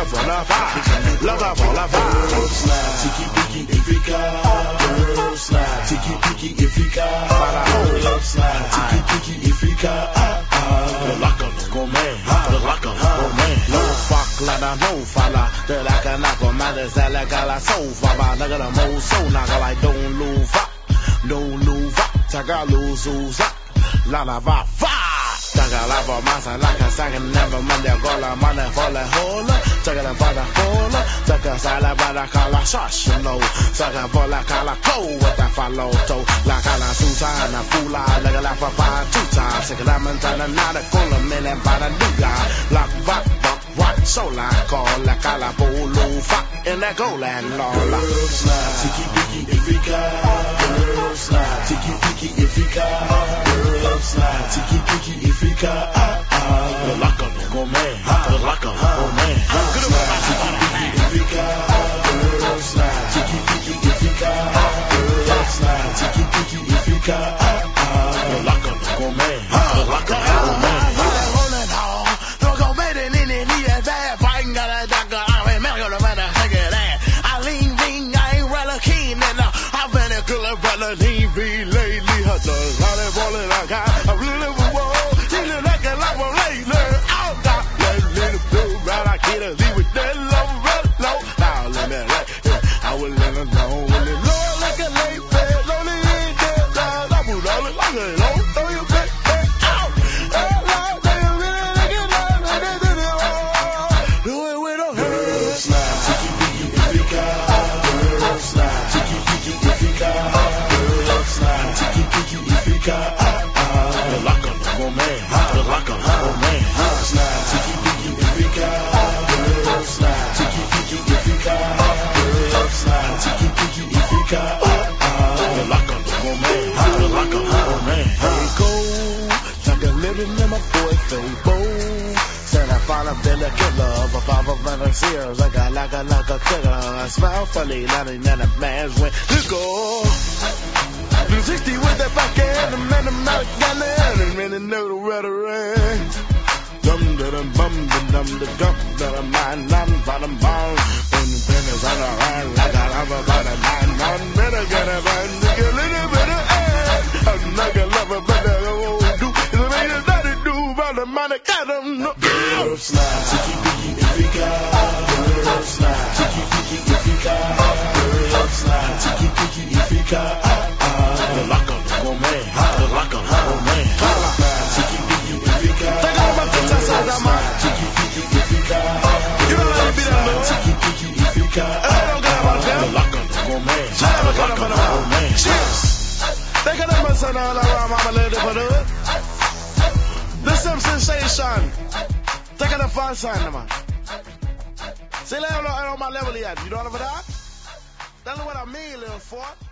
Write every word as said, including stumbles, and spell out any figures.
pour la vibe, loca pour la vibe. Girl slide, tiki piki efika. Girl slide, tiki piki efika. Girl slide, tiki piki efika. Le lock up go man, le lock up go man. Low fuck la da no falla, de la can up on my desire la sofa, ba nigga the mo so nigga like don't lose up, don't lose up, taga lose up, la la va fa. Taga la va masa la can sang never man they go la money for the hole, taga la for the hole, taga sala ba la kala shush you know, taga for la kala go with that follow to, la kala suta na fula, la la fa fa two times, take la mentana nada cola million para duga, la va rock so like call la cala bolo fa in that go land law. Girl slide, tiki piki efika. Girl slide, tiki piki efika. Girl slide, tiki piki efika. The lock up go man, the lock up go man. Girl slide, tiki piki efika. Girl slide, tiki piki efika. Girl slide, tiki piki efika. The lock up go man, the lock up go man. Zeros, I got like a like a killer. I smile funny, not a man's went to go. three sixty with that back end, and man, I'm not gunning, and really know the rhetoric. Dum da dum bum da dum da dum da dum nine nine bottom bomb. And the fingers on the run like I love about a nine nine. Better get a man, a little bit of ass. I'm not gonna love it, but I won't do. It's a man that I do, but the money got him. Girl slide, tiki piki efika. Girl slide, tiki piki efika. Girl slide, tiki piki efika. The lock up go man, the lock up go man. Tiki piki efika. Take out my picture, so that man. Tiki piki efika. You know how to be that little. Tiki piki efika. I don't get about them. The lock up go man, the lock up go man. Cheers. Take out my son, all around my lady for the. The same sensation. Take out the fun sign, man. See, level on my level yet. You know what I'm that? That's what I mean, little fort.